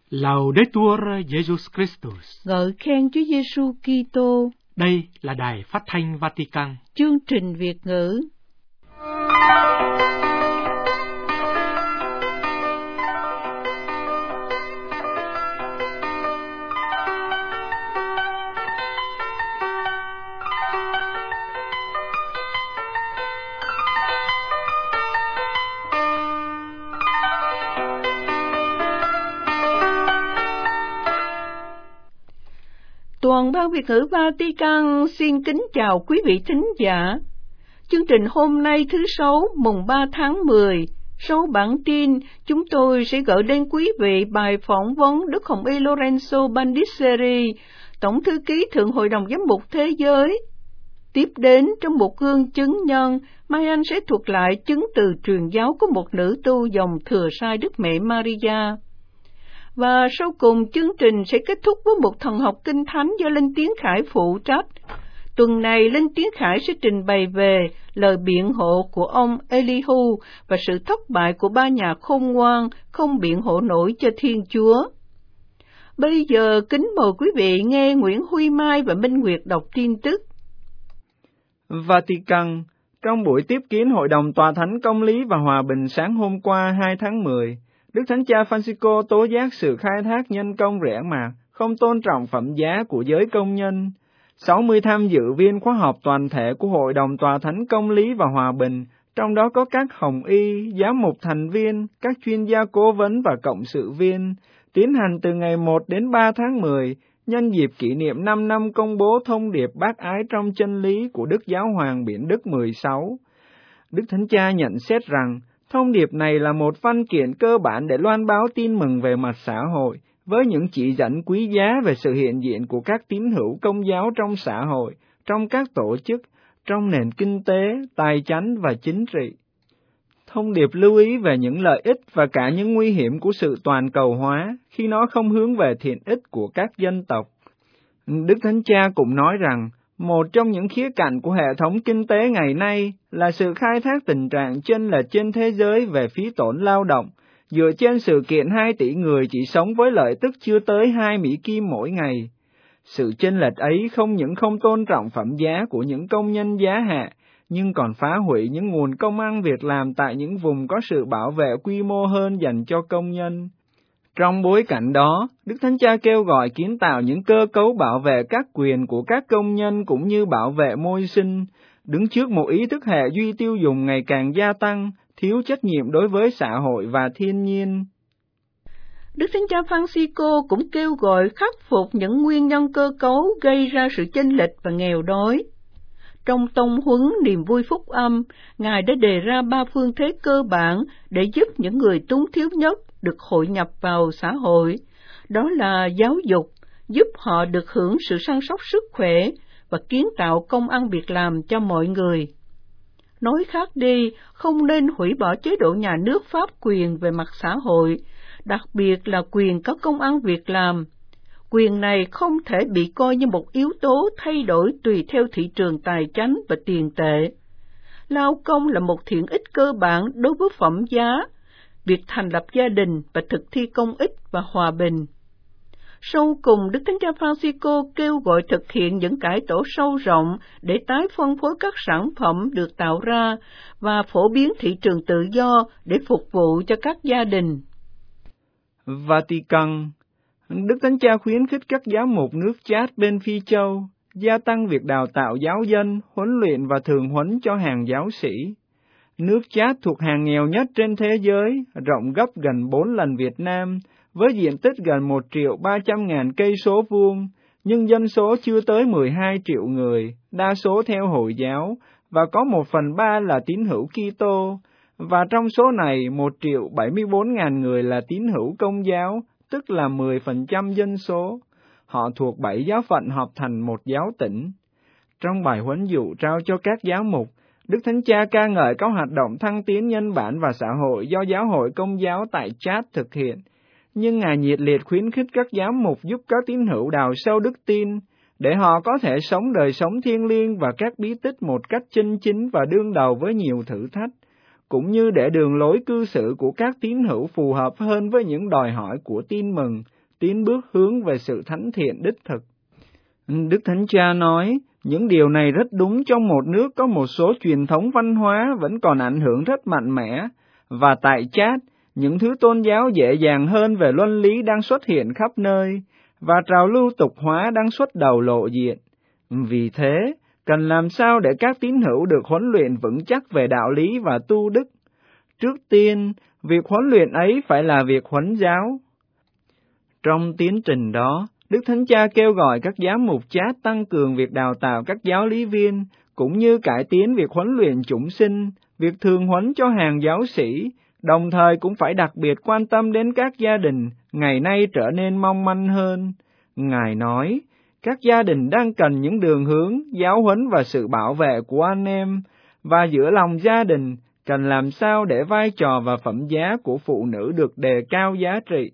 Laudetur Jesus Christus. Ngợi khen Chúa Giêsu Kitô. Đây là Đài Phát thanh Vatican. Chương trình Việt ngữ. Toàn ban Việt ngữ Vatican xin kính chào quý vị thính giả. Chương trình hôm nay thứ Sáu mùng 3 tháng 10, sau bản tin chúng tôi sẽ gửi đến quý vị bài phỏng vấn Đức Hồng Y Lorenzo Bandiceri, Tổng thư ký Thượng Hội đồng Giám mục Thế giới. Tiếp đến trong một gương chứng nhân, Mai Anh sẽ thuật lại chứng từ truyền giáo của một nữ tu dòng thừa sai Đức Mẹ Maria. Và sau cùng chương trình sẽ kết thúc với một thần học kinh thánh do Linh Tiến Khải phụ trách. Tuần này Linh Tiến Khải sẽ trình bày về lời biện hộ của ông Elihu và sự thất bại của ba nhà khôn ngoan không biện hộ nổi cho Thiên Chúa. Bây giờ kính mời quý vị nghe Nguyễn Huy Mai và Minh Nguyệt đọc tin tức. Vatican, trong buổi tiếp kiến Hội đồng Tòa Thánh Công lý và Hòa bình sáng hôm qua 2 tháng 10, Đức Thánh Cha Francisco tố giác sự khai thác nhân công rẻ mạt, không tôn trọng phẩm giá của giới công nhân. 60 tham dự viên khóa họp toàn thể của Hội đồng Tòa Thánh Công lý và Hòa bình, trong đó có các hồng y, giám mục thành viên, các chuyên gia cố vấn và cộng sự viên, tiến hành từ ngày 1 đến 3 tháng 10, nhân dịp kỷ niệm 5 năm công bố thông điệp bác ái trong chân lý của Đức Giáo hoàng Biển Đức 16. Đức Thánh Cha nhận xét rằng, thông điệp này là một văn kiện cơ bản để loan báo tin mừng về mặt xã hội, với những chỉ dẫn quý giá về sự hiện diện của các tín hữu Công giáo trong xã hội, trong các tổ chức, trong nền kinh tế, tài chánh và chính trị. Thông điệp lưu ý về những lợi ích và cả những nguy hiểm của sự toàn cầu hóa khi nó không hướng về thiện ích của các dân tộc. Đức Thánh Cha cũng nói rằng, một trong những khía cạnh của hệ thống kinh tế ngày nay là sự khai thác tình trạng chênh lệch trên thế giới về phí tổn lao động, dựa trên sự kiện 2 tỷ người chỉ sống với lợi tức chưa tới 2 Mỹ Kim mỗi ngày. Sự chênh lệch ấy không những không tôn trọng phẩm giá của những công nhân giá hạ, nhưng còn phá hủy những nguồn công ăn việc làm tại những vùng có sự bảo vệ quy mô hơn dành cho công nhân. Trong bối cảnh đó, Đức Thánh Cha kêu gọi kiến tạo những cơ cấu bảo vệ các quyền của các công nhân cũng như bảo vệ môi sinh, đứng trước một ý thức hệ duy tiêu dùng ngày càng gia tăng, thiếu trách nhiệm đối với xã hội và thiên nhiên. Đức Thánh Cha Francisco cũng kêu gọi khắc phục những nguyên nhân cơ cấu gây ra sự chênh lệch và nghèo đói. Trong tông huấn niềm vui phúc âm, Ngài đã đề ra 3 phương thế cơ bản để giúp những người túng thiếu nhất được hội nhập vào xã hội. Đó là giáo dục, giúp họ được hưởng sự săn sóc sức khỏe và kiến tạo công ăn việc làm cho mọi người. Nói khác đi, không nên hủy bỏ chế độ nhà nước pháp quyền về mặt xã hội, đặc biệt là quyền có công ăn việc làm. Quyền này không thể bị coi như một yếu tố thay đổi tùy theo thị trường tài chánh và tiền tệ. Lao công là một thiện ích cơ bản đối với phẩm giá, việc thành lập gia đình và thực thi công ích và hòa bình. Sau cùng, Đức Thánh Cha Francisco kêu gọi thực hiện những cải tổ sâu rộng để tái phân phối các sản phẩm được tạo ra và phổ biến thị trường tự do để phục vụ cho các gia đình. Vatican, Đức Thánh Cha khuyến khích các giám mục nước Chad bên Phi Châu gia tăng việc đào tạo giáo dân, huấn luyện và thường huấn cho hàng giáo sĩ. Nước Chad thuộc hàng nghèo nhất trên thế giới, rộng gấp gần 4 lần Việt Nam, với diện tích gần 1.300.000 cây số vuông, nhưng dân số chưa tới 12 triệu người, đa số theo Hồi giáo, và có 1/3 là tín hữu Kitô, và trong số này 1.074.000 người là tín hữu Công giáo, tức là 10% dân số. Họ thuộc 7 giáo phận hợp thành một giáo tỉnh. Trong bài huấn dụ trao cho các giáo mục, Đức Thánh Cha ca ngợi các hoạt động thăng tiến nhân bản và xã hội do Giáo hội Công giáo tại Chad thực hiện, nhưng Ngài nhiệt liệt khuyến khích các giám mục giúp các tín hữu đào sâu đức tin, để họ có thể sống đời sống thiêng liêng và các bí tích một cách chân chính và đương đầu với nhiều thử thách, cũng như để đường lối cư xử của các tín hữu phù hợp hơn với những đòi hỏi của tin mừng, tiến bước hướng về sự thánh thiện đích thực. Đức Thánh Cha nói, những điều này rất đúng trong một nước có một số truyền thống văn hóa vẫn còn ảnh hưởng rất mạnh mẽ, và tại Chad, những thứ tôn giáo dễ dàng hơn về luân lý đang xuất hiện khắp nơi, và trào lưu tục hóa đang xuất đầu lộ diện. Vì thế, cần làm sao để các tín hữu được huấn luyện vững chắc về đạo lý và tu đức? Trước tiên, việc huấn luyện ấy phải là việc huấn giáo. Trong tiến trình đó, Đức Thánh Cha kêu gọi các giám mục Chad tăng cường việc đào tạo các giáo lý viên, cũng như cải tiến việc huấn luyện chủng sinh, việc thường huấn cho hàng giáo sĩ, đồng thời cũng phải đặc biệt quan tâm đến các gia đình, ngày nay trở nên mong manh hơn. Ngài nói, các gia đình đang cần những đường hướng, giáo huấn và sự bảo vệ của anh em, và giữa lòng gia đình, cần làm sao để vai trò và phẩm giá của phụ nữ được đề cao giá trị.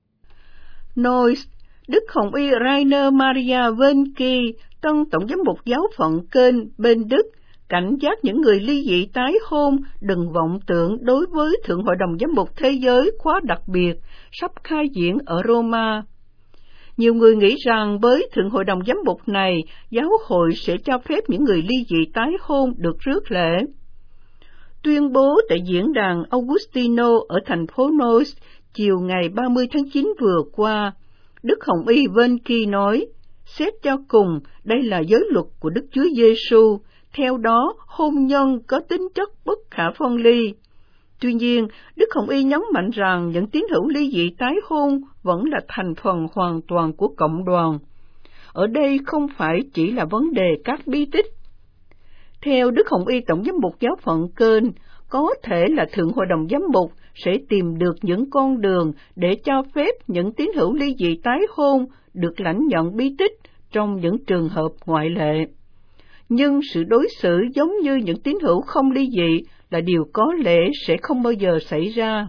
Noyes, Đức Hồng Y Rainer Maria Wönke, tân tổng giám mục giáo phận Köln bên Đức, cảnh giác những người ly dị tái hôn đừng vọng tưởng đối với Thượng Hội đồng Giám mục Thế giới khóa đặc biệt sắp khai diễn ở Roma. Nhiều người nghĩ rằng với Thượng Hội đồng Giám mục này, giáo hội sẽ cho phép những người ly dị tái hôn được rước lễ. Tuyên bố tại diễn đàn Augustino ở thành phố Neuss chiều ngày 30 tháng 9 vừa qua, Đức Hồng Y Wönke nói, xét cho cùng, đây là giới luật của Đức Chúa Giêsu, theo đó hôn nhân có tính chất bất khả phân ly. Tuy nhiên, Đức Hồng Y nhấn mạnh rằng những tín hữu ly dị tái hôn vẫn là thành phần hoàn toàn của cộng đoàn. Ở đây không phải chỉ là vấn đề các bí tích. Theo Đức Hồng Y tổng giám mục giáo phận Köln, có thể là Thượng Hội đồng Giám mục sẽ tìm được những con đường để cho phép những tín hữu ly dị tái hôn được lãnh nhận bí tích trong những trường hợp ngoại lệ. Nhưng sự đối xử giống như những tín hữu không ly dị là điều có lẽ sẽ không bao giờ xảy ra.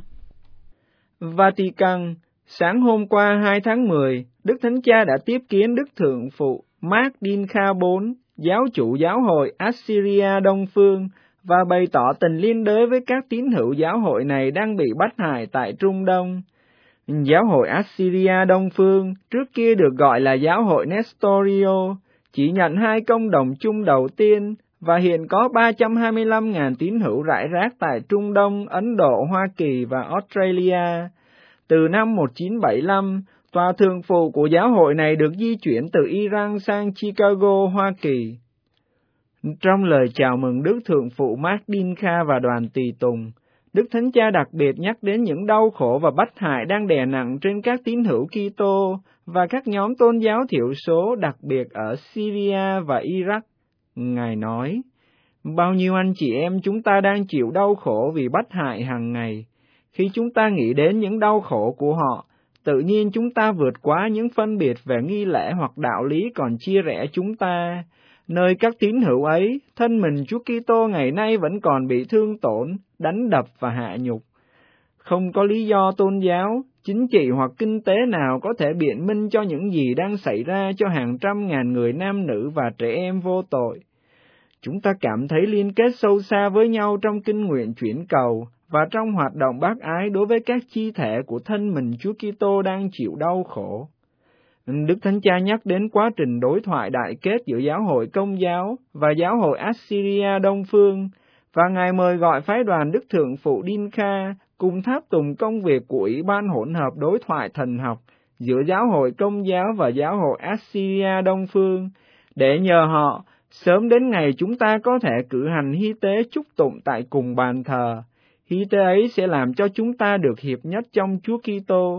Vatican, sáng hôm qua 2 tháng 10, Đức Thánh Cha đã tiếp kiến Đức Thượng phụ Mark Dinka IV, giáo chủ giáo hội Assyria Đông Phương, và bày tỏ tình liên đới với các tín hữu giáo hội này đang bị bắt hại tại Trung Đông. Giáo hội Assyria Đông Phương, trước kia được gọi là giáo hội Nestorio, chỉ nhận 2 công đồng chung đầu tiên, và hiện có 325.000 tín hữu rải rác tại Trung Đông, Ấn Độ, Hoa Kỳ và Australia. Từ năm 1975, tòa thường phụ của giáo hội này được di chuyển từ Iran sang Chicago, Hoa Kỳ. Trong lời chào mừng Đức Thượng phụ Mark Dinka và đoàn tùy tùng, Đức Thánh Cha đặc biệt nhắc đến những đau khổ và bắt hại đang đè nặng trên các tín hữu Kitô và các nhóm tôn giáo thiểu số, đặc biệt ở Syria và Iraq. Ngài nói, bao nhiêu anh chị em chúng ta đang chịu đau khổ vì bắt hại hàng ngày. Khi chúng ta nghĩ đến những đau khổ của họ, tự nhiên chúng ta vượt quá những phân biệt về nghi lễ hoặc đạo lý còn chia rẽ chúng ta. Nơi các tín hữu ấy, thân mình Chúa Kitô ngày nay vẫn còn bị thương tổn, đánh đập và hạ nhục. Không có lý do tôn giáo, chính trị hoặc kinh tế nào có thể biện minh cho những gì đang xảy ra cho hàng trăm ngàn người nam nữ và trẻ em vô tội. Chúng ta cảm thấy liên kết sâu xa với nhau trong kinh nguyện chuyển cầu và trong hoạt động bác ái đối với các chi thể của thân mình Chúa Kitô đang chịu đau khổ. Đức Thánh Cha nhắc đến quá trình đối thoại đại kết giữa giáo hội Công giáo và giáo hội Assyria Đông Phương, và Ngài mời gọi phái đoàn Đức Thượng phụ Dinka cùng tháp tùng công việc của Ủy ban hỗn hợp đối thoại thần học giữa giáo hội Công giáo và giáo hội Assyria Đông Phương, để nhờ họ sớm đến ngày chúng ta có thể cử hành hy tế chúc tụng tại cùng bàn thờ. Hy tế ấy sẽ làm cho chúng ta được hiệp nhất trong Chúa Kitô.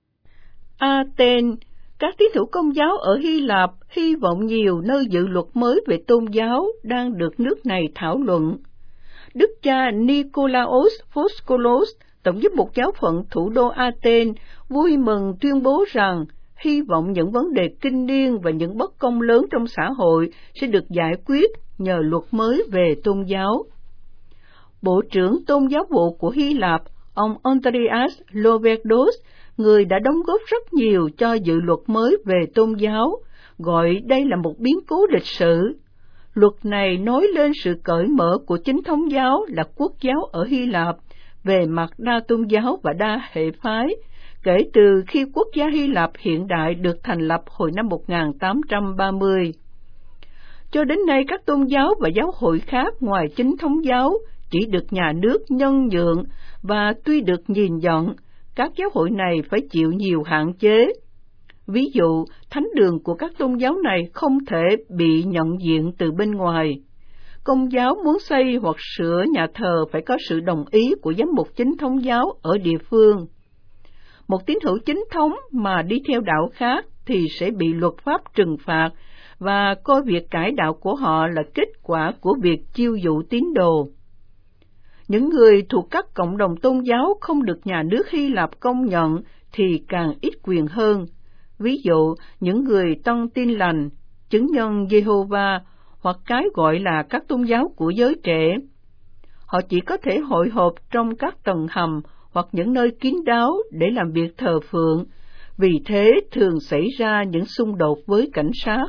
Athens, các tín hữu Công giáo ở Hy Lạp hy vọng nhiều nơi dự luật mới về tôn giáo đang được nước này thảo luận. Đức cha Nikolaos Foskolos, tổng giám mục giáo phận thủ đô Athens, vui mừng tuyên bố rằng hy vọng những vấn đề kinh niên và những bất công lớn trong xã hội sẽ được giải quyết nhờ luật mới về tôn giáo. Bộ trưởng Tôn giáo vụ của Hy Lạp, ông Andreas Loverdos, người đã đóng góp rất nhiều cho dự luật mới về tôn giáo, gọi đây là một biến cố lịch sử. Luật này nói lên sự cởi mở của chính thống giáo là quốc giáo ở Hy Lạp về mặt đa tôn giáo và đa hệ phái, kể từ khi quốc gia Hy Lạp hiện đại được thành lập hồi năm 1830. Cho đến nay, các tôn giáo và giáo hội khác ngoài chính thống giáo chỉ được nhà nước nhân nhượng, và tuy được nhìn nhận, các giáo hội này phải chịu nhiều hạn chế. Ví dụ, thánh đường của các tôn giáo này không thể bị nhận diện từ bên ngoài. Công giáo muốn xây hoặc sửa nhà thờ phải có sự đồng ý của giám mục chính thống giáo ở địa phương. Một tín hữu chính thống mà đi theo đạo khác thì sẽ bị luật pháp trừng phạt và coi việc cải đạo của họ là kết quả của việc chiêu dụ tín đồ. Những người thuộc các cộng đồng tôn giáo không được nhà nước Hy Lạp công nhận thì càng ít quyền hơn. Ví dụ, những người tân tin lành, chứng nhân Giê-hô-va hoặc cái gọi là các tôn giáo của giới trẻ. Họ chỉ có thể hội họp trong các tầng hầm hoặc những nơi kín đáo để làm việc thờ phượng, vì thế thường xảy ra những xung đột với cảnh sát.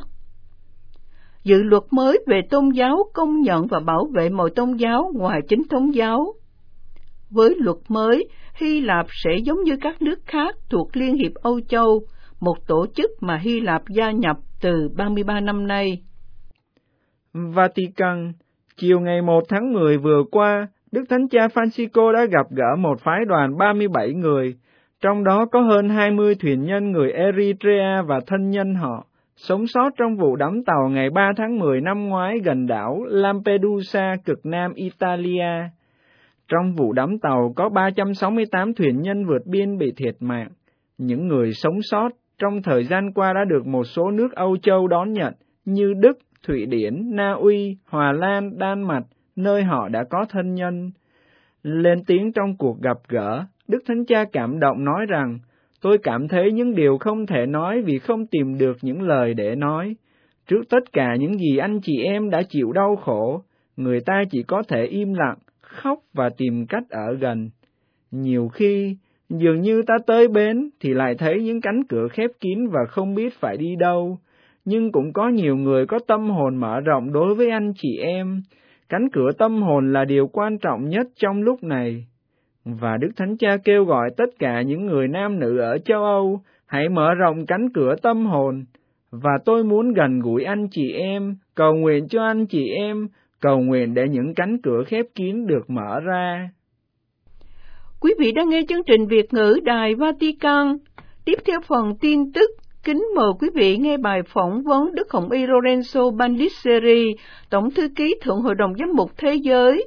Dự luật mới về tôn giáo công nhận và bảo vệ mọi tôn giáo ngoài chính thống giáo. Với luật mới, Hy Lạp sẽ giống như các nước khác thuộc Liên hiệp Âu Châu, một tổ chức mà Hy Lạp gia nhập từ 33 năm nay. Vatican, chiều ngày 1 tháng 10 vừa qua, Đức Thánh Cha Francisco đã gặp gỡ một phái đoàn 37 người, trong đó có hơn 20 thuyền nhân người Eritrea và thân nhân họ, sống sót trong vụ đắm tàu ngày 3 tháng 10 năm ngoái gần đảo Lampedusa, cực nam Italia. Trong vụ đắm tàu có 368 thuyền nhân vượt biên bị thiệt mạng. Những người sống sót trong thời gian qua đã được một số nước Âu Châu đón nhận như Đức, Thụy Điển, Na Uy, Hòa Lan, Đan Mạch, nơi họ đã có thân nhân. Lên tiếng trong cuộc gặp gỡ, Đức Thánh Cha cảm động nói rằng, tôi cảm thấy những điều không thể nói vì không tìm được những lời để nói. Trước tất cả những gì anh chị em đã chịu đau khổ, người ta chỉ có thể im lặng, khóc và tìm cách ở gần. Nhiều khi, dường như ta tới bến thì lại thấy những cánh cửa khép kín và không biết phải đi đâu. Nhưng cũng có nhiều người có tâm hồn mở rộng đối với anh chị em. Cánh cửa tâm hồn là điều quan trọng nhất trong lúc này. Và Đức Thánh Cha kêu gọi tất cả những người nam nữ ở châu Âu, hãy mở rộng cánh cửa tâm hồn. Và tôi muốn gần gũi anh chị em, cầu nguyện cho anh chị em, cầu nguyện để những cánh cửa khép kín được mở ra. Quý vị đang nghe chương trình Việt ngữ Đài Vatican. Tiếp theo phần tin tức, kính mời quý vị nghe bài phỏng vấn Đức Hồng Y Lorenzo Bandisseri, Tổng thư ký Thượng Hội đồng Giám mục Thế giới.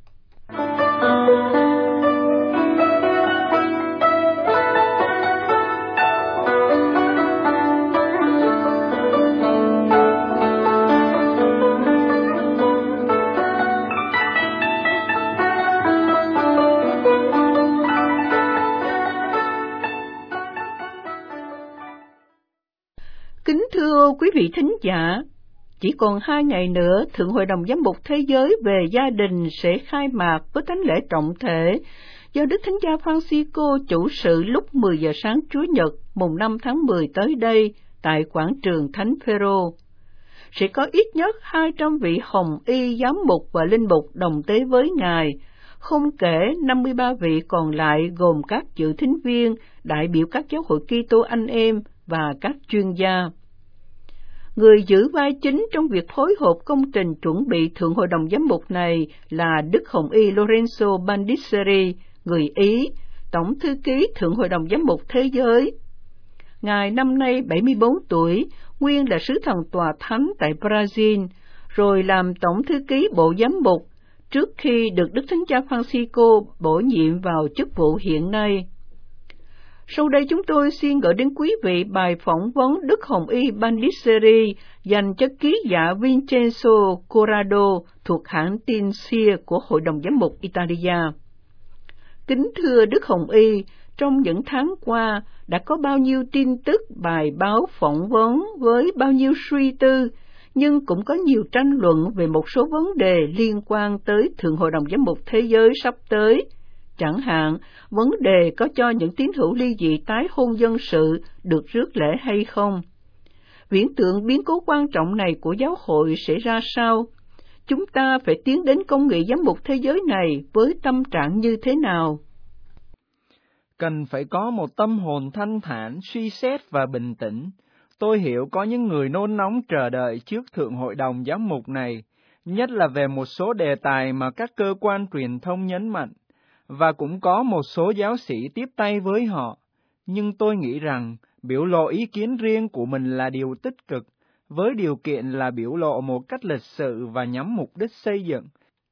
Kính thưa quý vị thính giả, chỉ còn 2 ngày nữa, Thượng Hội đồng Giám mục Thế giới về gia đình sẽ khai mạc với thánh lễ trọng thể do Đức Thánh Cha Francisco chủ sự lúc 10 giờ sáng Chủ nhật, mùng 5 tháng 10 tới đây, tại quảng trường Thánh Phêrô. Sẽ có ít nhất 200 vị hồng y giám mục và linh mục đồng tế với Ngài, không kể 53 vị còn lại gồm các dự thính viên, đại biểu các giáo hội Kitô anh em và các chuyên gia. Người giữ vai chính trong việc phối hợp công trình chuẩn bị Thượng Hội đồng Giám mục này là Đức Hồng Y Lorenzo Bandisseri, người Ý, Tổng thư ký Thượng Hội đồng Giám mục Thế giới. Ngài năm nay 74 tuổi, nguyên là sứ thần tòa thánh tại Brazil, rồi làm Tổng thư ký Bộ Giám mục, trước khi được Đức Thánh Cha Francisco bổ nhiệm vào chức vụ hiện nay. Sau đây chúng tôi xin gửi đến quý vị bài phỏng vấn Đức Hồng Y Bandisseri dành cho ký giả Vincenzo Corrado thuộc hãng tin SIA của Hội đồng Giám mục Italia. Kính thưa Đức Hồng Y, trong những tháng qua đã có bao nhiêu tin tức, bài báo, phỏng vấn với bao nhiêu suy tư, nhưng cũng có nhiều tranh luận về một số vấn đề liên quan tới Thượng Hội đồng Giám mục Thế giới sắp tới. Chẳng hạn, vấn đề có cho những tín hữu ly dị tái hôn dân sự được rước lễ hay không? Viễn tượng biến cố quan trọng này của giáo hội sẽ ra sao? Chúng ta phải tiến đến công nghị giám mục thế giới này với tâm trạng như thế nào? Cần phải có một tâm hồn thanh thản, suy xét và bình tĩnh. Tôi hiểu có những người nôn nóng chờ đợi trước Thượng Hội đồng Giám mục này, nhất là về một số đề tài mà các cơ quan truyền thông nhấn mạnh, và cũng có một số giáo sĩ tiếp tay với họ. Nhưng tôi nghĩ rằng biểu lộ ý kiến riêng của mình là điều tích cực, với điều kiện là biểu lộ một cách lịch sự và nhắm mục đích xây dựng.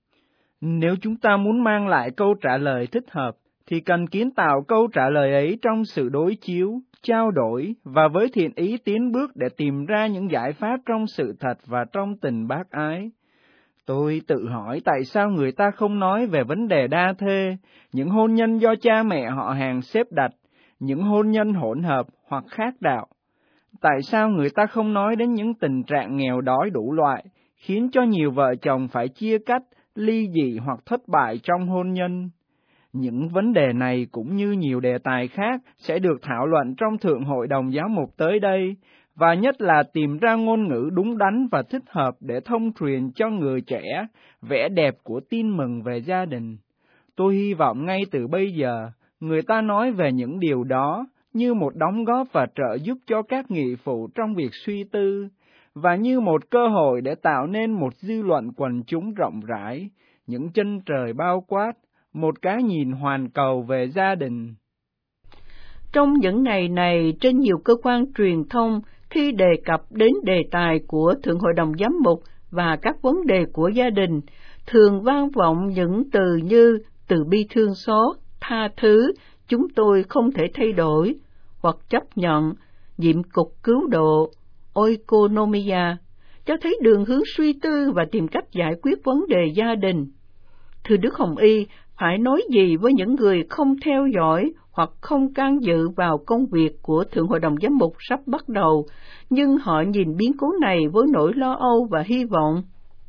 Nếu chúng ta muốn mang lại câu trả lời thích hợp, thì cần kiến tạo câu trả lời ấy trong sự đối chiếu, trao đổi và với thiện ý tiến bước để tìm ra những giải pháp trong sự thật và trong tình bác ái. Tôi tự hỏi tại sao người ta không nói về vấn đề đa thê, những hôn nhân do cha mẹ họ hàng xếp đặt, những hôn nhân hỗn hợp hoặc khác đạo. Tại sao người ta không nói đến những tình trạng nghèo đói đủ loại, khiến cho nhiều vợ chồng phải chia cắt, ly dị hoặc thất bại trong hôn nhân? Những vấn đề này cũng như nhiều đề tài khác sẽ được thảo luận trong Thượng Hội đồng Giáo mục tới đây, và nhất là tìm ra ngôn ngữ đúng đắn và thích hợp để thông truyền cho người trẻ vẻ đẹp của tin mừng về gia đình. Tôi hy vọng ngay từ bây giờ, người ta nói về những điều đó như một đóng góp và trợ giúp cho các nghị phụ trong việc suy tư, và như một cơ hội để tạo nên một dư luận quần chúng rộng rãi, những chân trời bao quát, một cái nhìn hoàn cầu về gia đình. Trong những ngày này, trên nhiều cơ quan truyền thông, khi đề cập đến đề tài của Thượng Hội đồng Giám mục và các vấn đề của gia đình, thường vang vọng những từ như từ bi thương xót, tha thứ, chúng tôi không thể thay đổi, hoặc chấp nhận, nhiệm cục cứu độ, oikonomia, cho thấy đường hướng suy tư và tìm cách giải quyết vấn đề gia đình. Thưa Đức Hồng Y, phải nói gì với những người không theo dõi hoặc không can dự vào công việc của Thượng Hội đồng Giám mục sắp bắt đầu, nhưng họ nhìn biến cố này với nỗi lo âu và hy vọng?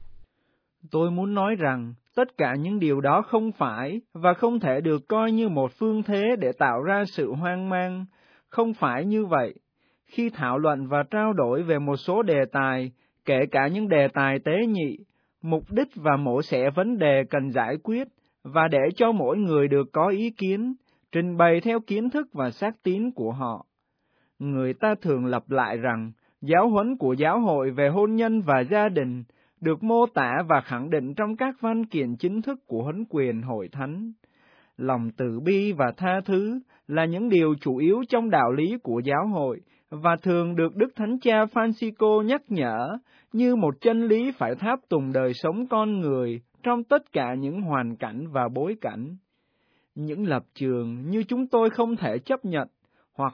Tôi muốn nói rằng, tất cả những điều đó không phải và không thể được coi như một phương thế để tạo ra sự hoang mang. Không phải như vậy. Khi thảo luận và trao đổi về một số đề tài, kể cả những đề tài tế nhị, mục đích và mổ xẻ vấn đề cần giải quyết, và để cho mỗi người được có ý kiến, trình bày theo kiến thức và xác tín của họ. Người ta thường lặp lại rằng, giáo huấn của giáo hội về hôn nhân và gia đình được mô tả và khẳng định trong các văn kiện chính thức của huấn quyền hội thánh. Lòng từ bi và tha thứ là những điều chủ yếu trong đạo lý của giáo hội, và thường được Đức Thánh Cha Francisco nhắc nhở như một chân lý phải tháp tùng đời sống con người trong tất cả những hoàn cảnh và bối cảnh. Những lập trường như chúng tôi không thể chấp nhận, hoặc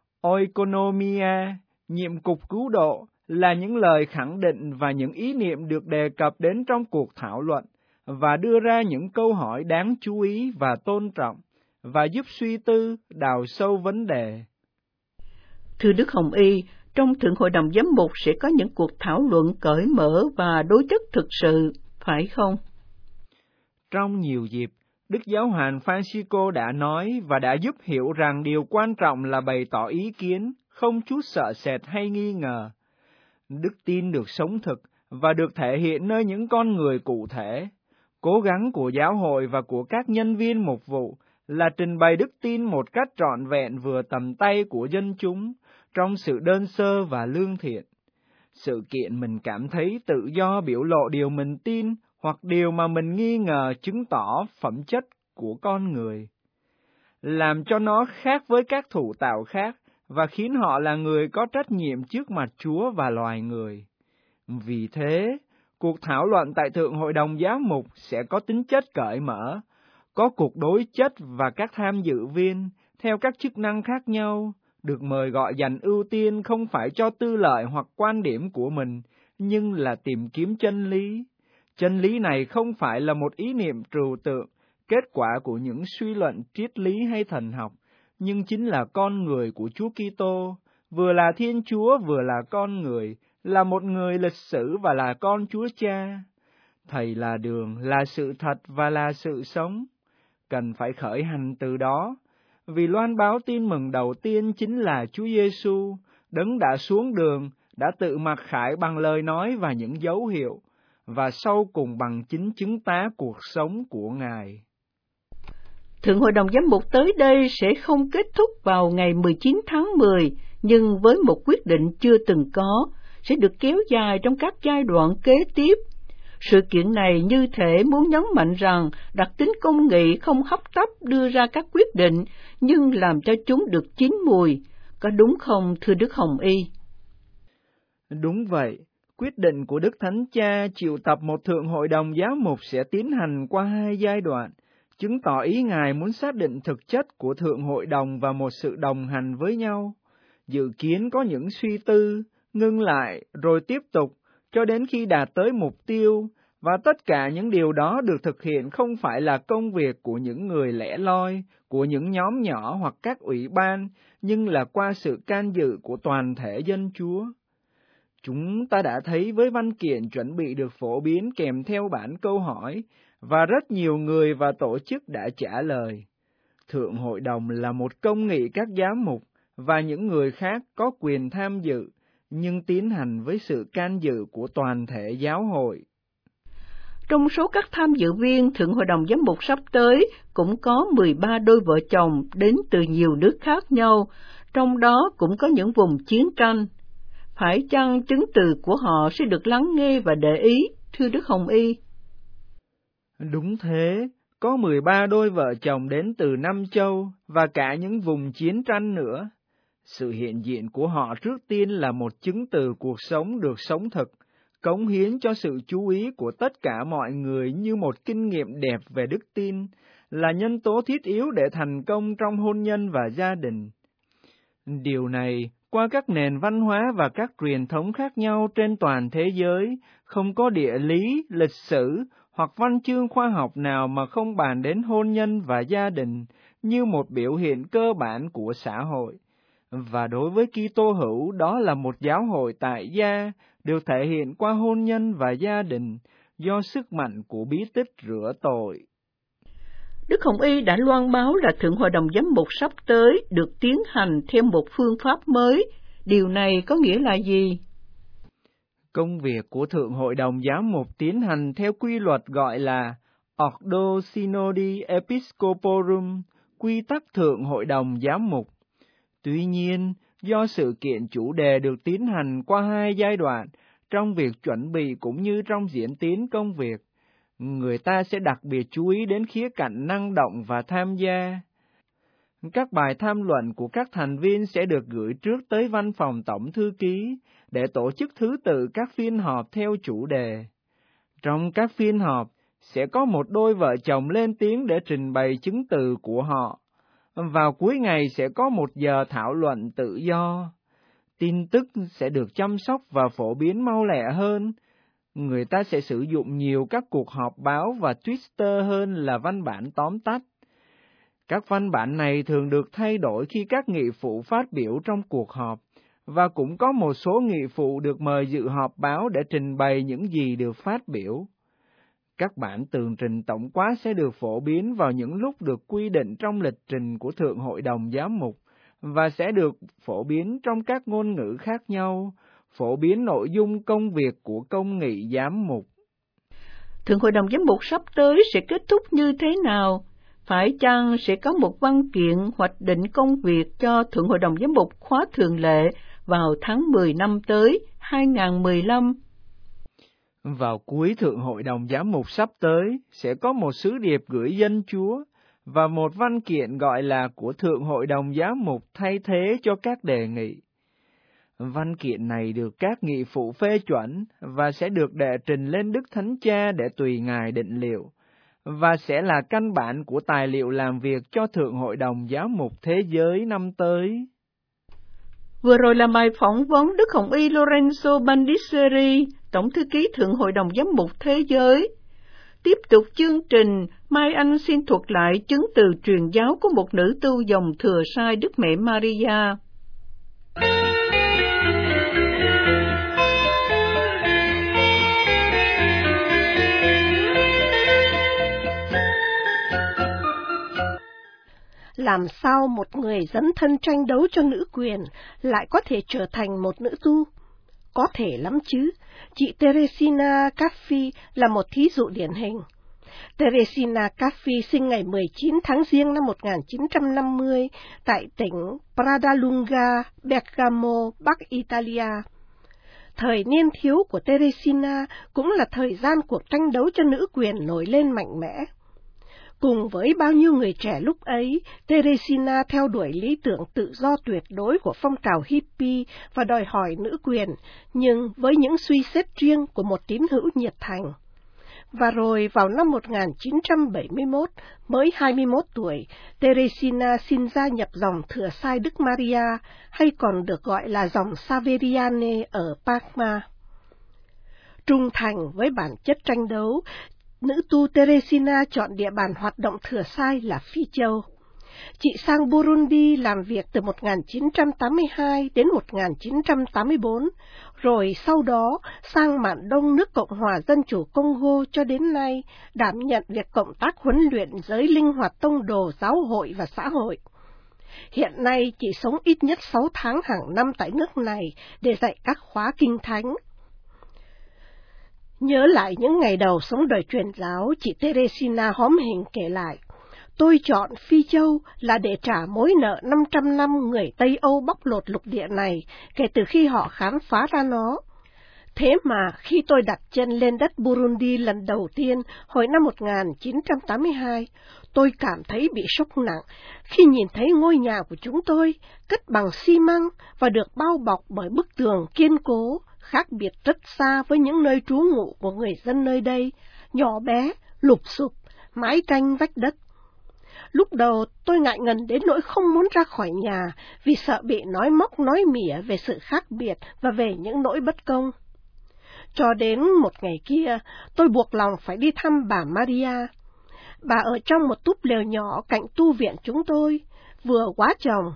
oikonomia, nhiệm cục cứu độ, là những lời khẳng định và những ý niệm được đề cập đến trong cuộc thảo luận, và đưa ra những câu hỏi đáng chú ý và tôn trọng, và giúp suy tư, đào sâu vấn đề. Thưa Đức Hồng Y, trong Thượng Hội đồng Giám mục sẽ có những cuộc thảo luận cởi mở và đối chất thực sự, phải không? Trong nhiều dịp, Đức Giáo hoàng Francisco đã nói và đã giúp hiểu rằng điều quan trọng là bày tỏ ý kiến, không chút sợ sệt hay nghi ngờ. Đức tin được sống thực và được thể hiện nơi những con người cụ thể. Cố gắng của giáo hội và của các nhân viên mục vụ là trình bày đức tin một cách trọn vẹn vừa tầm tay của dân chúng, trong sự đơn sơ và lương thiện. Sự kiện mình cảm thấy tự do biểu lộ điều mình tin hoặc điều mà mình nghi ngờ chứng tỏ phẩm chất của con người, làm cho nó khác với các thủ tạo khác và khiến họ là người có trách nhiệm trước mặt Chúa và loài người. Vì thế, cuộc thảo luận tại Thượng Hội đồng Giám mục sẽ có tính chất cởi mở, có cuộc đối chất và các tham dự viên, theo các chức năng khác nhau, được mời gọi dành ưu tiên không phải cho tư lợi hoặc quan điểm của mình, nhưng là tìm kiếm chân lý. Chân lý này không phải là một ý niệm trừu tượng, kết quả của những suy luận triết lý hay thần học, nhưng chính là con người của Chúa Kitô, vừa là Thiên Chúa vừa là con người, là một người lịch sử và là con Chúa Cha. Thầy là đường, là sự thật và là sự sống. Cần phải khởi hành từ đó, vì loan báo tin mừng đầu tiên chính là Chúa Giêsu, đấng đã xuống đường, đã tự mặc khải bằng lời nói và những dấu hiệu, và sau cùng bằng chính chứng tá cuộc sống của Ngài. Thượng Hội đồng Giám mục tới đây sẽ không kết thúc vào ngày 19 tháng 10, nhưng với một quyết định chưa từng có, sẽ được kéo dài trong các giai đoạn kế tiếp. Sự kiện này như thể muốn nhấn mạnh rằng đặc tính công nghị không hấp tấp đưa ra các quyết định, nhưng làm cho chúng được chín mùi. Có đúng không, thưa Đức Hồng Y? Đúng vậy. Quyết định của Đức Thánh Cha triệu tập một Thượng Hội đồng Giám mục sẽ tiến hành qua 2 giai đoạn, chứng tỏ ý Ngài muốn xác định thực chất của Thượng Hội đồng và một sự đồng hành với nhau. Dự kiến có những suy tư, ngưng lại, rồi tiếp tục, cho đến khi đạt tới mục tiêu, và tất cả những điều đó được thực hiện không phải là công việc của những người lẻ loi, của những nhóm nhỏ hoặc các ủy ban, nhưng là qua sự can dự của toàn thể dân Chúa. Chúng ta đã thấy với văn kiện chuẩn bị được phổ biến kèm theo bản câu hỏi, và rất nhiều người và tổ chức đã trả lời. Thượng Hội đồng là một công nghị các giám mục và những người khác có quyền tham dự, nhưng tiến hành với sự can dự của toàn thể giáo hội. Trong số các tham dự viên Thượng Hội đồng Giám mục sắp tới cũng có 13 đôi vợ chồng đến từ nhiều nước khác nhau, trong đó cũng có những vùng chiến tranh. Phải chăng chứng từ của họ sẽ được lắng nghe và để ý, thưa Đức Hồng Y? Đúng thế, có 13 đôi vợ chồng đến từ 5 châu và cả những vùng chiến tranh nữa. Sự hiện diện của họ trước tiên là một chứng từ cuộc sống được sống thực, cống hiến cho sự chú ý của tất cả mọi người như một kinh nghiệm đẹp về đức tin, là nhân tố thiết yếu để thành công trong hôn nhân và gia đình. Điều này, qua các nền văn hóa và các truyền thống khác nhau trên toàn thế giới, không có địa lý, lịch sử hoặc văn chương khoa học nào mà không bàn đến hôn nhân và gia đình như một biểu hiện cơ bản của xã hội. Và đối với Kitô hữu, đó là một giáo hội tại gia, được thể hiện qua hôn nhân và gia đình, do sức mạnh của bí tích rửa tội. Đức Hồng Y đã loan báo là Thượng Hội đồng Giám mục sắp tới được tiến hành theo một phương pháp mới. Điều này có nghĩa là gì? Công việc của Thượng Hội đồng Giám mục tiến hành theo quy luật gọi là Ordo Synodi Episcoporum, quy tắc Thượng Hội đồng Giám mục. Tuy nhiên, do sự kiện chủ đề được tiến hành qua 2 giai đoạn, trong việc chuẩn bị cũng như trong diễn tiến công việc, người ta sẽ đặc biệt chú ý đến khía cạnh năng động và tham gia. Các bài tham luận của các thành viên sẽ được gửi trước tới văn phòng tổng thư ký để tổ chức thứ tự các phiên họp theo chủ đề. Trong các phiên họp, sẽ có một đôi vợ chồng lên tiếng để trình bày chứng từ của họ. Vào cuối ngày sẽ có 1 giờ thảo luận tự do. Tin tức sẽ được chăm sóc và phổ biến mau lẹ hơn. Người ta sẽ sử dụng nhiều các cuộc họp báo và Twitter hơn là văn bản tóm tắt. Các văn bản này thường được thay đổi khi các nghị phụ phát biểu trong cuộc họp, và cũng có một số nghị phụ được mời dự họp báo để trình bày những gì được phát biểu. Các bản tường trình tổng quát sẽ được phổ biến vào những lúc được quy định trong lịch trình của Thượng Hội đồng Giám mục, và sẽ được phổ biến trong các ngôn ngữ khác nhau, phổ biến nội dung công việc của công nghị giám mục. Thượng Hội đồng Giám mục sắp tới sẽ kết thúc như thế nào? Phải chăng sẽ có một văn kiện hoạch định công việc cho Thượng Hội đồng Giám mục khóa thường lệ vào tháng 10 năm tới, 2015? Vào cuối Thượng Hội đồng Giám mục sắp tới, sẽ có một sứ điệp gửi dân Chúa, và một văn kiện gọi là của Thượng Hội đồng Giám mục thay thế cho các đề nghị. Văn kiện này được các nghị phụ phê chuẩn, và sẽ được đệ trình lên Đức Thánh Cha để tùy Ngài định liệu, và sẽ là căn bản của tài liệu làm việc cho Thượng Hội đồng Giám mục Thế giới năm tới. Vừa rồi là bài phỏng vấn Đức Hồng Y Lorenzo Bandiseri, Tổng thư ký Thượng Hội đồng Giám mục Thế giới. Tiếp tục chương trình, Mai Anh xin thuật lại chứng từ truyền giáo của một nữ tu dòng thừa sai Đức Mẹ Maria. Làm sao một người dấn thân tranh đấu cho nữ quyền lại có thể trở thành một nữ tu? Có thể lắm chứ. Chị Teresina Caffi là một thí dụ điển hình. Teresina Caffi sinh ngày 19 tháng Giêng năm 1950 tại tỉnh Pradalunga, Bergamo, Bắc Italia. Thời niên thiếu của Teresina cũng là thời gian cuộc tranh đấu cho nữ quyền nổi lên mạnh mẽ. Cùng với bao nhiêu người trẻ lúc ấy, Teresina theo đuổi lý tưởng tự do tuyệt đối của phong trào hippie và đòi hỏi nữ quyền, nhưng với những suy xét riêng của một tín hữu nhiệt thành. Và rồi vào năm 1971, mới 21 tuổi, Teresina xin gia nhập dòng thừa sai Đức Maria, hay còn được gọi là dòng Saveriane ở Parma. Trung thành với bản chất tranh đấu, nữ tu Teresina chọn địa bàn hoạt động thừa sai là Phi Châu. Chị sang Burundi làm việc từ 1982 đến 1984, rồi sau đó sang mạn đông nước Cộng hòa Dân chủ Congo cho đến nay, đảm nhận việc cộng tác huấn luyện giới linh hoạt tông đồ giáo hội và xã hội. Hiện nay chị sống ít nhất 6 tháng hàng năm tại nước này để dạy các khóa kinh thánh. Nhớ lại những ngày đầu sống đời truyền giáo, chị Teresina hóm hình kể lại, tôi chọn Phi Châu là để trả mối nợ 500 năm người Tây Âu bóc lột lục địa này kể từ khi họ khám phá ra nó. Thế mà khi tôi đặt chân lên đất Burundi lần đầu tiên hồi năm 1982, tôi cảm thấy bị sốc nặng khi nhìn thấy ngôi nhà của chúng tôi cất bằng xi măng và được bao bọc bởi bức tường kiên cố, khác biệt rất xa với những nơi trú ngụ của người dân nơi đây, nhỏ bé, lụp xụp, mái tranh vách đất. Lúc đầu tôi ngại ngần đến nỗi không muốn ra khỏi nhà vì sợ bị nói móc nói mỉa về sự khác biệt và về những nỗi bất công. Cho đến một ngày kia, tôi buộc lòng phải đi thăm bà Maria. Bà ở trong một túp lều nhỏ cạnh tu viện chúng tôi, vừa quá chồng.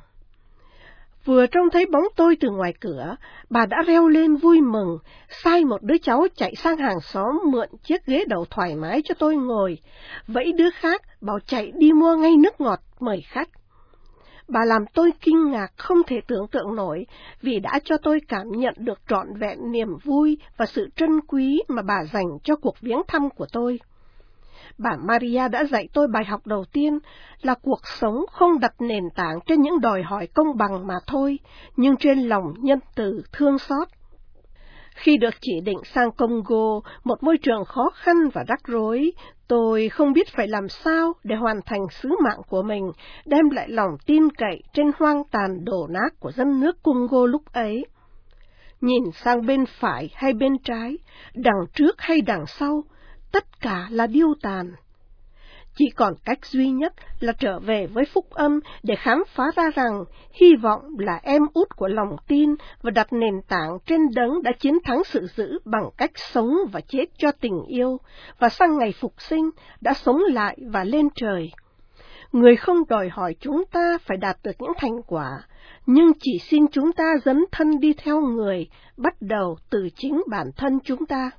Vừa trông thấy bóng tôi từ ngoài cửa, bà đã reo lên vui mừng, sai một đứa cháu chạy sang hàng xóm mượn chiếc ghế đầu thoải mái cho tôi ngồi, vẫy đứa khác bảo chạy đi mua ngay nước ngọt mời khách. Bà làm tôi kinh ngạc không thể tưởng tượng nổi vì đã cho tôi cảm nhận được trọn vẹn niềm vui và sự trân quý mà bà dành cho cuộc viếng thăm của tôi. Bà Maria đã dạy tôi bài học đầu tiên là cuộc sống không đặt nền tảng trên những đòi hỏi công bằng mà thôi, nhưng trên lòng nhân từ thương xót. Khi được chỉ định sang Congo, một môi trường khó khăn và rắc rối, tôi không biết phải làm sao để hoàn thành sứ mạng của mình, đem lại lòng tin cậy trên hoang tàn đổ nát của dân nước Congo lúc ấy. Nhìn sang bên phải hay bên trái, đằng trước hay đằng sau, tất cả là điêu tàn. Chỉ còn cách duy nhất là trở về với phúc âm để khám phá ra rằng hy vọng là em út của lòng tin và đặt nền tảng trên đấng đã chiến thắng sự dữ bằng cách sống và chết cho tình yêu, và sang ngày phục sinh đã sống lại và lên trời. Người không đòi hỏi chúng ta phải đạt được những thành quả, nhưng chỉ xin chúng ta dấn thân đi theo người, bắt đầu từ chính bản thân chúng ta.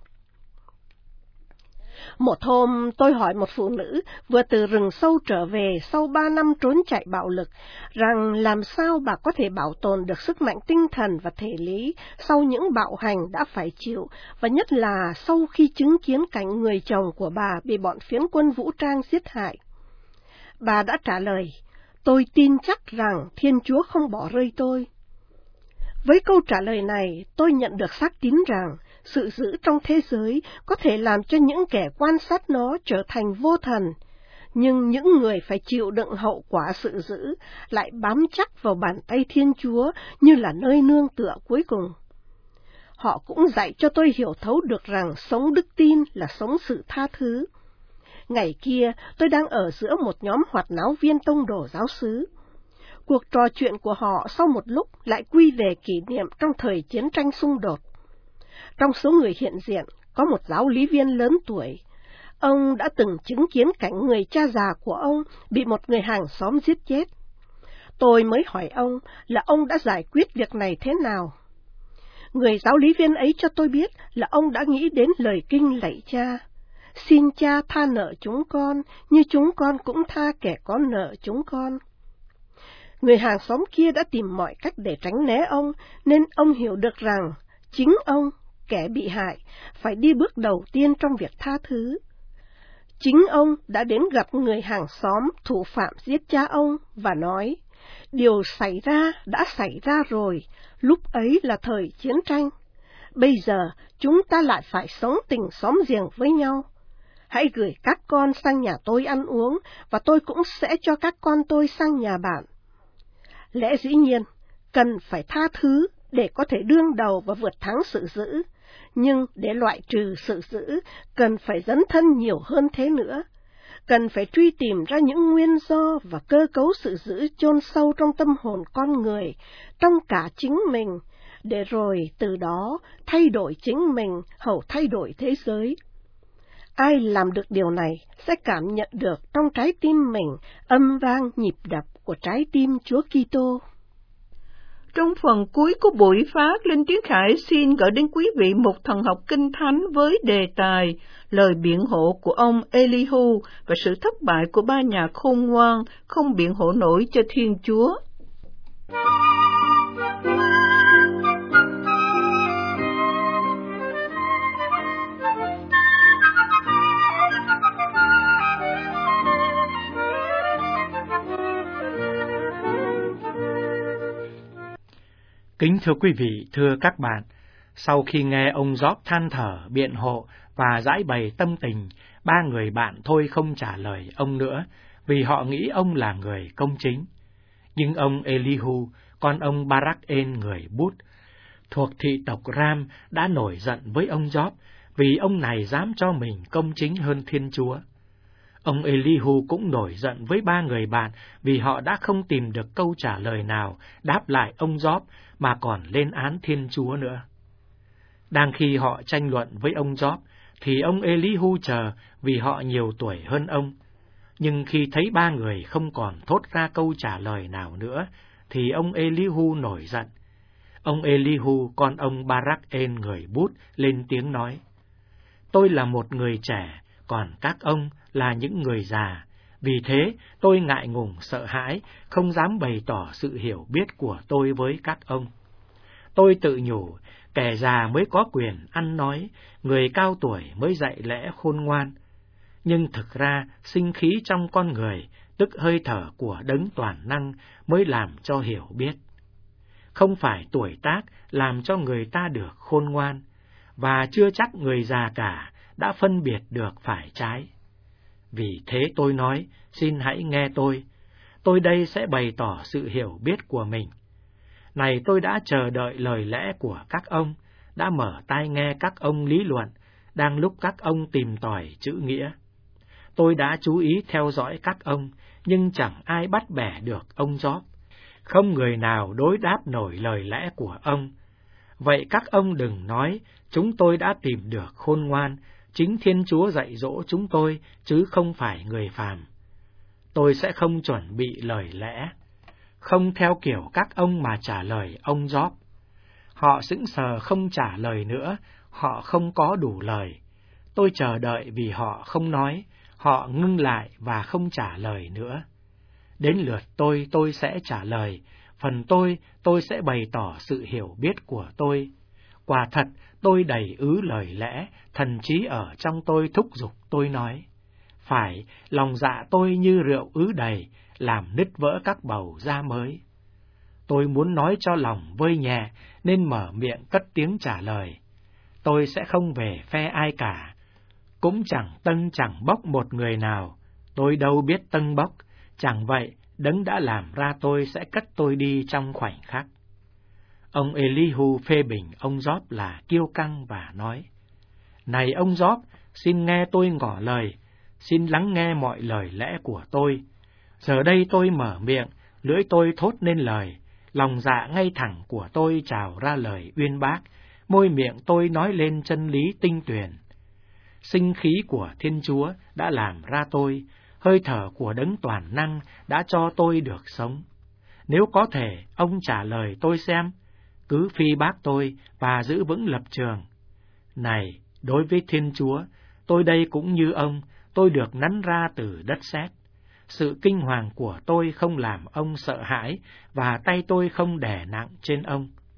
Một hôm, tôi hỏi một phụ nữ vừa từ rừng sâu trở về sau 3 năm trốn chạy bạo lực, rằng làm sao bà có thể bảo tồn được sức mạnh tinh thần và thể lý sau những bạo hành đã phải chịu, và nhất là sau khi chứng kiến cảnh người chồng của bà bị bọn phiến quân vũ trang giết hại. Bà đã trả lời, tôi tin chắc rằng Thiên Chúa không bỏ rơi tôi. Với câu trả lời này, tôi nhận được xác tín rằng sự dữ trong thế giới có thể làm cho những kẻ quan sát nó trở thành vô thần, nhưng những người phải chịu đựng hậu quả sự dữ lại bám chắc vào bàn tay Thiên Chúa như là nơi nương tựa cuối cùng. Họ cũng dạy cho tôi hiểu thấu được rằng sống đức tin là sống sự tha thứ. Ngày kia, tôi đang ở giữa một nhóm hoạt náo viên tông đồ giáo xứ. Cuộc trò chuyện của họ sau một lúc lại quy về kỷ niệm trong thời chiến tranh xung đột. Trong số người hiện diện, có một giáo lý viên lớn tuổi. Ông đã từng chứng kiến cảnh người cha già của ông bị một người hàng xóm giết chết. Tôi mới hỏi ông là ông đã giải quyết việc này thế nào. Người giáo lý viên ấy cho tôi biết là ông đã nghĩ đến lời kinh lạy cha. Xin cha tha nợ chúng con, như chúng con cũng tha kẻ có nợ chúng con. Người hàng xóm kia đã tìm mọi cách để tránh né ông, nên ông hiểu được rằng chính ông, kẻ bị hại, phải đi bước đầu tiên trong việc tha thứ. Chính ông đã đến gặp người hàng xóm thủ phạm giết cha ông và nói, điều xảy ra đã xảy ra rồi, lúc ấy là thời chiến tranh. Bây giờ chúng ta lại phải sống tình xóm giềng với nhau. Hãy gửi các con sang nhà tôi ăn uống, và tôi cũng sẽ cho các con tôi sang nhà bạn. Lẽ dĩ nhiên, cần phải tha thứ để có thể đương đầu và vượt thắng sự dữ, nhưng để loại trừ sự dữ, cần phải dấn thân nhiều hơn thế nữa. Cần phải truy tìm ra những nguyên do và cơ cấu sự dữ chôn sâu trong tâm hồn con người, trong cả chính mình, để rồi từ đó thay đổi chính mình hầu thay đổi thế giới. Ai làm được điều này sẽ cảm nhận được trong trái tim mình âm vang nhịp đập của trái tim Chúa Kitô. Trong phần cuối của buổi phát, Linh Tiếng Khải xin gửi đến quý vị một thần học kinh thánh với đề tài lời biện hộ của ông Elihu và sự thất bại của ba nhà khôn ngoan không biện hộ nổi cho Thiên Chúa. Kính thưa quý vị, thưa các bạn, sau khi nghe ông Job than thở, biện hộ và giải bày tâm tình, ba người bạn thôi không trả lời ông nữa, vì họ nghĩ ông là người công chính. Nhưng ông Elihu, con ông Barak-en người Bút, thuộc thị tộc Ram, đã nổi giận với ông Job, vì ông này dám cho mình công chính hơn Thiên Chúa. Ông Elihu cũng nổi giận với ba người bạn vì họ đã không tìm được câu trả lời nào đáp lại ông Job mà còn lên án Thiên Chúa nữa. Đang khi họ tranh luận với ông Job, thì ông Elihu chờ vì họ nhiều tuổi hơn ông. Nhưng khi thấy ba người không còn thốt ra câu trả lời nào nữa, thì ông Elihu nổi giận. Ông Elihu, con ông Barak-en người Bút, lên tiếng nói, tôi là một người trẻ, còn các ông là những người già. Vì thế, tôi ngại ngùng sợ hãi, không dám bày tỏ sự hiểu biết của tôi với các ông. Tôi tự nhủ, kẻ già mới có quyền ăn nói, người cao tuổi mới dạy lẽ khôn ngoan. Nhưng thực ra, sinh khí trong con người, tức hơi thở của đấng toàn năng, mới làm cho hiểu biết. Không phải tuổi tác làm cho người ta được khôn ngoan, và chưa chắc người già cả đã phân biệt được phải trái. Vì thế tôi nói, xin hãy nghe tôi đây sẽ bày tỏ sự hiểu biết của mình. Này tôi đã chờ đợi lời lẽ của các ông, đã mở tai nghe các ông lý luận, đang lúc các ông tìm tòi chữ nghĩa. Tôi đã chú ý theo dõi các ông, nhưng chẳng ai bắt bẻ được ông Job. Không người nào đối đáp nổi lời lẽ của ông. Vậy các ông đừng nói, chúng tôi đã tìm được khôn ngoan, chính Thiên Chúa dạy dỗ chúng tôi, chứ không phải người phàm. Tôi sẽ không chuẩn bị lời lẽ, không theo kiểu các ông mà trả lời ông Job. Họ sững sờ không trả lời nữa, họ không có đủ lời. Tôi chờ đợi vì họ không nói, họ ngưng lại và không trả lời nữa. Đến lượt tôi sẽ trả lời, phần tôi sẽ bày tỏ sự hiểu biết của tôi. Quả thật, tôi đầy ứ lời lẽ, thần trí ở trong tôi thúc giục tôi nói. Phải, lòng dạ tôi như rượu ứ đầy, làm nứt vỡ các bầu da mới. Tôi muốn nói cho lòng vơi nhẹ, nên mở miệng cất tiếng trả lời. Tôi sẽ không về phe ai cả, cũng chẳng tâng chẳng bốc một người nào. Tôi đâu biết tâng bốc, chẳng vậy, đấng đã làm ra tôi sẽ cất tôi đi trong khoảnh khắc. Ông Elihu phê bình ông Job là kiêu căng và nói, này ông Job, xin nghe tôi ngỏ lời, xin lắng nghe mọi lời lẽ của tôi. Giờ đây tôi mở miệng, lưỡi tôi thốt nên lời, lòng dạ ngay thẳng của tôi trào ra lời uyên bác, môi miệng tôi nói lên chân lý tinh tuyền. Sinh khí của Thiên Chúa đã làm ra tôi, hơi thở của đấng toàn năng đã cho tôi được sống. Nếu có thể, ông trả lời tôi xem, cứ phi bác tôi và giữ vững lập trường. Này, đối với Thiên Chúa, tôi đây cũng như ông, tôi được nắn ra từ đất sét. Sự kinh hoàng của tôi không làm ông sợ hãi, và tay tôi không đè nặng trên ông.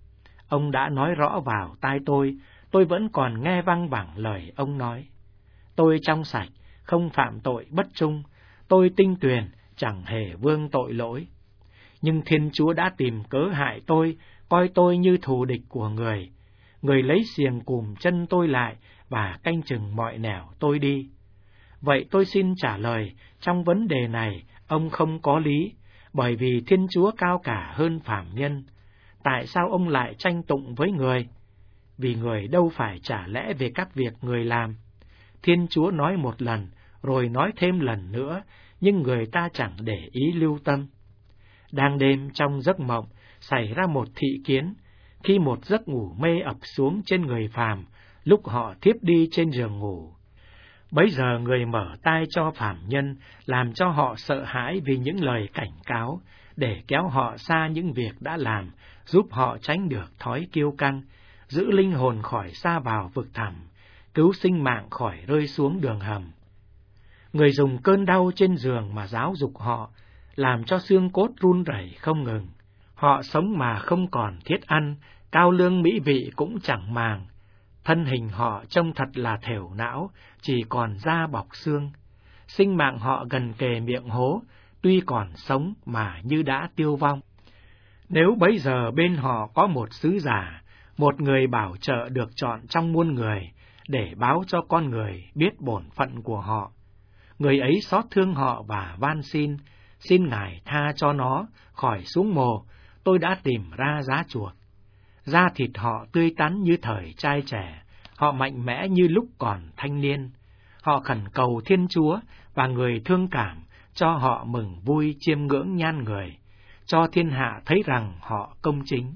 Ông đã nói rõ vào tai tôi vẫn còn nghe văng vẳng lời ông nói. Tôi trong sạch, không phạm tội bất trung, tôi tinh tuyền, chẳng hề vương tội lỗi. Nhưng Thiên Chúa đã tìm cớ hại tôi, coi tôi như thù địch của người. Người lấy xiềng cùm chân tôi lại và canh chừng mọi nẻo tôi đi. Vậy tôi xin trả lời, trong vấn đề này, ông không có lý, bởi vì Thiên Chúa cao cả hơn phàm nhân. Tại sao ông lại tranh tụng với người? Vì người đâu phải trả lẽ về các việc người làm. Thiên Chúa nói một lần, rồi nói thêm lần nữa, nhưng người ta chẳng để ý lưu tâm. Đang đêm trong giấc mộng, xảy ra một thị kiến, khi một giấc ngủ mê ập xuống trên người phàm, lúc họ thiếp đi trên giường ngủ. Bấy giờ người mở tai cho phàm nhân, làm cho họ sợ hãi vì những lời cảnh cáo, để kéo họ xa những việc đã làm, giúp họ tránh được thói kiêu căng, giữ linh hồn khỏi sa vào vực thẳm, cứu sinh mạng khỏi rơi xuống đường hầm. Người dùng cơn đau trên giường mà giáo dục họ, làm cho xương cốt run rẩy không ngừng. Họ sống mà không còn thiết ăn, cao lương mỹ vị cũng chẳng màng. Thân hình họ trông thật là thểu não, chỉ còn da bọc xương. Sinh mạng họ gần kề miệng hố, tuy còn sống mà như đã tiêu vong. Nếu bấy giờ bên họ có một sứ giả, một người bảo trợ được chọn trong muôn người, để báo cho con người biết bổn phận của họ, người ấy xót thương họ và van xin Ngài tha cho nó khỏi xuống mồ, tôi đã tìm ra giá chuộc. Da thịt họ tươi tắn như thời trai trẻ, họ mạnh mẽ như lúc còn thanh niên. Họ khẩn cầu Thiên Chúa và người thương cảm, cho họ mừng vui chiêm ngưỡng nhan người, cho thiên hạ thấy rằng họ công chính.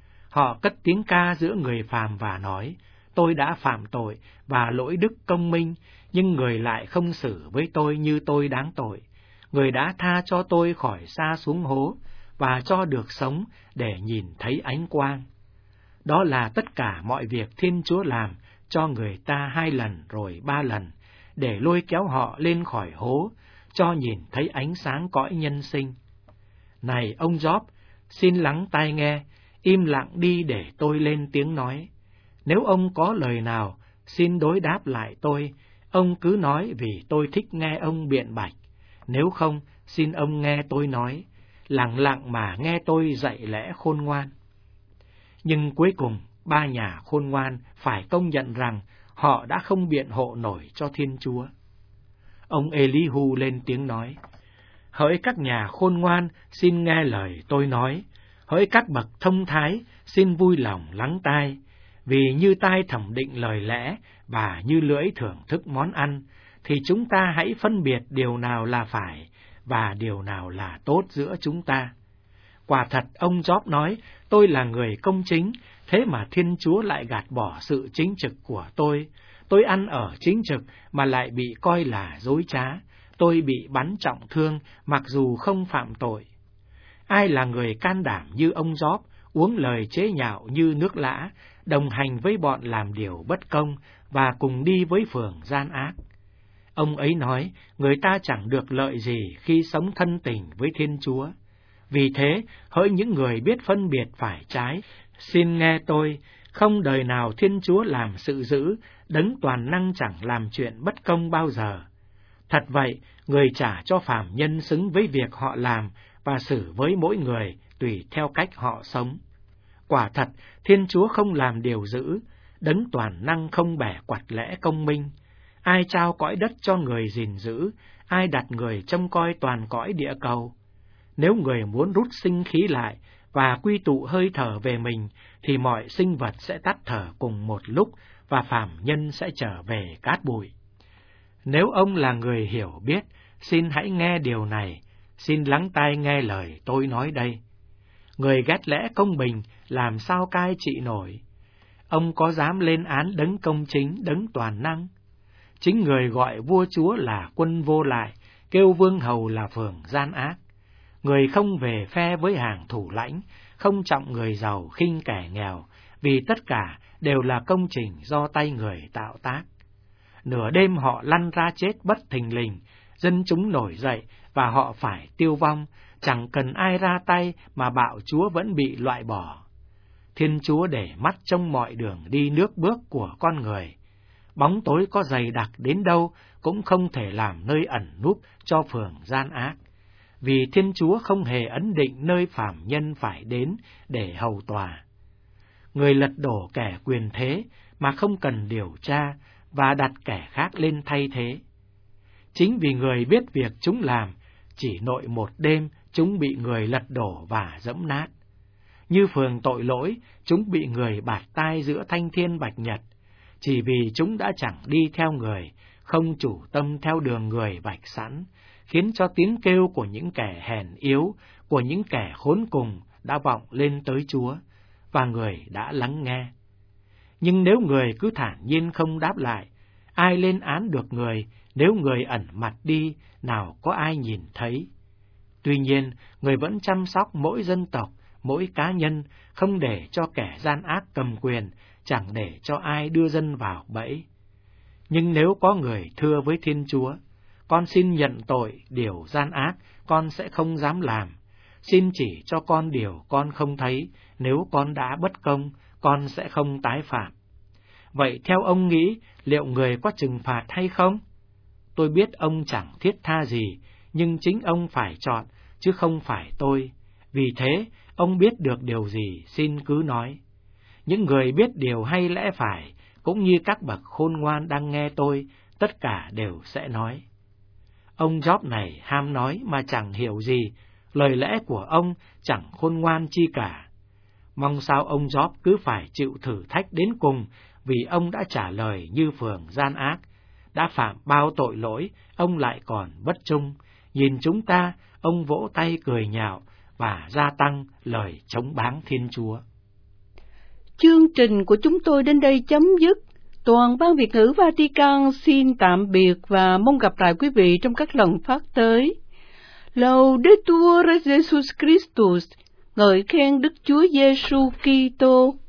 Họ cất tiếng ca giữa người phàm và nói, tôi đã phạm tội và lỗi đức công minh, nhưng người lại không xử với tôi như tôi đáng tội. Người đã tha cho tôi khỏi sa xuống hố, và cho được sống để nhìn thấy ánh quang. Đó là tất cả mọi việc Thiên Chúa làm cho người ta 2 lần rồi 3 lần, để lôi kéo họ lên khỏi hố, cho nhìn thấy ánh sáng cõi nhân sinh. Này ông Gióp, xin lắng tai nghe, im lặng đi để tôi lên tiếng nói. Nếu ông có lời nào, xin đối đáp lại tôi, ông cứ nói vì tôi thích nghe ông biện bạch. Nếu không, xin ông nghe tôi nói, lặng lặng mà nghe tôi dạy lẽ khôn ngoan. Nhưng cuối cùng, 3 nhà khôn ngoan phải công nhận rằng họ đã không biện hộ nổi cho Thiên Chúa. Ông Elihu lên tiếng nói, hỡi các nhà khôn ngoan, xin nghe lời tôi nói, hỡi các bậc thông thái, xin vui lòng lắng tai, vì như tai thẩm định lời lẽ và như lưỡi thưởng thức món ăn, thì chúng ta hãy phân biệt điều nào là phải và điều nào là tốt giữa chúng ta. Quả thật ông Gióp nói, tôi là người công chính, thế mà Thiên Chúa lại gạt bỏ sự chính trực của tôi. Tôi ăn ở chính trực mà lại bị coi là dối trá. Tôi bị bắn trọng thương mặc dù không phạm tội. Ai là người can đảm như ông Gióp, uống lời chế nhạo như nước lã, đồng hành với bọn làm điều bất công và cùng đi với phường gian ác? Ông ấy nói, người ta chẳng được lợi gì khi sống thân tình với Thiên Chúa. Vì thế, hỡi những người biết phân biệt phải trái, xin nghe tôi, không đời nào Thiên Chúa làm sự dữ, đấng toàn năng chẳng làm chuyện bất công bao giờ. Thật vậy, người trả cho phàm nhân xứng với việc họ làm và xử với mỗi người tùy theo cách họ sống. Quả thật, Thiên Chúa không làm điều dữ, đấng toàn năng không bẻ quặt lẽ công minh. Ai trao cõi đất cho người gìn giữ, ai đặt người trông coi toàn cõi địa cầu? Nếu người muốn rút sinh khí lại và quy tụ hơi thở về mình, thì mọi sinh vật sẽ tắt thở cùng một lúc và phàm nhân sẽ trở về cát bụi. Nếu ông là người hiểu biết, xin hãy nghe điều này, xin lắng tai nghe lời tôi nói đây. Người ghét lẽ công bình, làm sao cai trị nổi? Ông có dám lên án đấng công chính, đấng toàn năng? Chính người gọi vua chúa là quân vô lại, kêu vương hầu là phường gian ác. Người không về phe với hàng thủ lãnh, không trọng người giàu khinh kẻ nghèo, vì tất cả đều là công trình do tay người tạo tác. Nửa đêm họ lăn ra chết bất thình lình, dân chúng nổi dậy và họ phải tiêu vong, chẳng cần ai ra tay mà bạo chúa vẫn bị loại bỏ. Thiên Chúa để mắt trông mọi đường đi nước bước của con người. Bóng tối có dày đặc đến đâu cũng không thể làm nơi ẩn núp cho phường gian ác, vì Thiên Chúa không hề ấn định nơi phàm nhân phải đến để hầu tòa. Người lật đổ kẻ quyền thế mà không cần điều tra và đặt kẻ khác lên thay thế. Chính vì người biết việc chúng làm, chỉ nội một đêm chúng bị người lật đổ và dẫm nát. Như phường tội lỗi, chúng bị người bạt tai giữa thanh thiên bạch nhật, chỉ vì chúng đã chẳng đi theo người, không chủ tâm theo đường người vạch sẵn, khiến cho tiếng kêu của những kẻ hèn yếu, của những kẻ khốn cùng đã vọng lên tới Chúa, và người đã lắng nghe. Nhưng nếu người cứ thản nhiên không đáp lại, ai lên án được người nếu người ẩn mặt đi, nào có ai nhìn thấy? Tuy nhiên, người vẫn chăm sóc mỗi dân tộc, mỗi cá nhân, không để cho kẻ gian ác cầm quyền, chẳng để cho ai đưa dân vào bẫy. Nhưng nếu có người thưa với Thiên Chúa, con xin nhận tội điều gian ác, con sẽ không dám làm. Xin chỉ cho con điều con không thấy, nếu con đã bất công, con sẽ không tái phạm. Vậy theo ông nghĩ, liệu người có trừng phạt hay không? Tôi biết ông chẳng thiết tha gì, nhưng chính ông phải chọn, chứ không phải tôi. Vì thế, ông biết được điều gì, xin cứ nói. Những người biết điều hay lẽ phải, cũng như các bậc khôn ngoan đang nghe tôi, tất cả đều sẽ nói. Ông Job này ham nói mà chẳng hiểu gì, lời lẽ của ông chẳng khôn ngoan chi cả. Mong sao ông Job cứ phải chịu thử thách đến cùng, vì ông đã trả lời như phường gian ác, đã phạm bao tội lỗi, ông lại còn bất trung. Nhìn chúng ta, ông vỗ tay cười nhạo và gia tăng lời chống báng Thiên Chúa. Chương trình của chúng tôi đến đây chấm dứt. Toàn ban Việt ngữ Vatican xin tạm biệt và mong gặp lại quý vị trong các lần phát tới. Laudetur Jesus Christus, ngợi khen Đức Chúa Giêsu Kitô.